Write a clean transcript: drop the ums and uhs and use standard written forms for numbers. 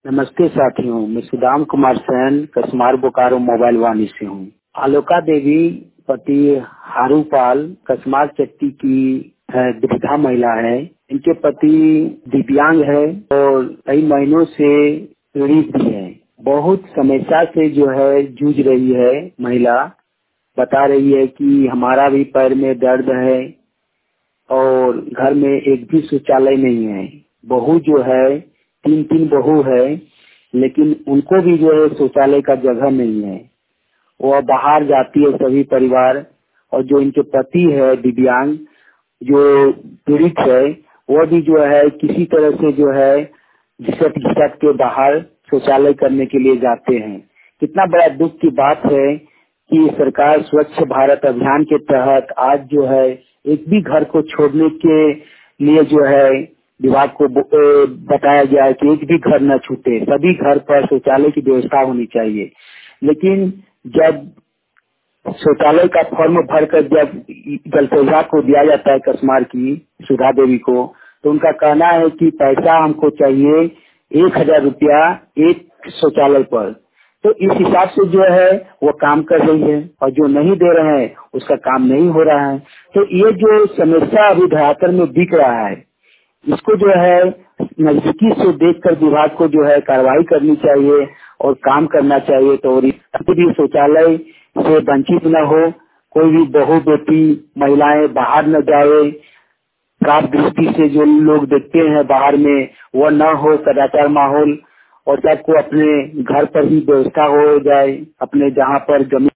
नमस्ते साथियों, मैं सुदाम कुमार सैन कसमार बोकारो मोबाइल वाणी से हूँ। आलोका देवी पति हारूपाल कसमार चट्टी की वृद्धा महिला है। इनके पति दिव्यांग है और कई महीनों से पीड़ित भी है। बहुत समस्या से जो है जूझ रही है। महिला बता रही है कि हमारा भी पैर में दर्द है और घर में एक भी शौचालय नहीं है। बहू जो है तीन बहू है, लेकिन उनको भी जो है शौचालय का जगह नहीं है। वह बाहर जाती है सभी परिवार। और जो इनके पति है दिव्यांग जो पीड़ित है, वह भी जो है किसी तरह से जो है घिसट के बाहर शौचालय करने के लिए जाते हैं। कितना बड़ा दुख की बात है कि सरकार स्वच्छ भारत अभियान के तहत आज जो है एक भी घर को छोड़ने के लिए जो है विभाग को बताया गया है कि एक भी घर न छूटे, सभी घर पर शौचालय की व्यवस्था होनी चाहिए। लेकिन जब शौचालय का फॉर्म भरकर जब जलसेवा को दिया जाता है कसमार की सुधा देवी को, तो उनका कहना है कि पैसा हमको चाहिए 1000 रुपया एक शौचालय पर। तो इस हिसाब से जो है वो काम कर रही है और जो नहीं दे रहे हैं उसका काम नहीं हो रहा है। तो ये जो समस्या अभी धरातल में दिख रहा है, इसको जो है नजदीकी से देखकर विभाग को जो है कार्रवाई करनी चाहिए और काम करना चाहिए। तो कभी भी शौचालय से वंचित न हो, कोई भी बहू बेटी महिलाएं बाहर न जाए, खराब दृष्टि से जो लोग देखते हैं बाहर में वो न हो, सदाचार माहौल, और सबको अपने घर पर ही व्यवस्था हो जाए, अपने जहाँ पर जमीन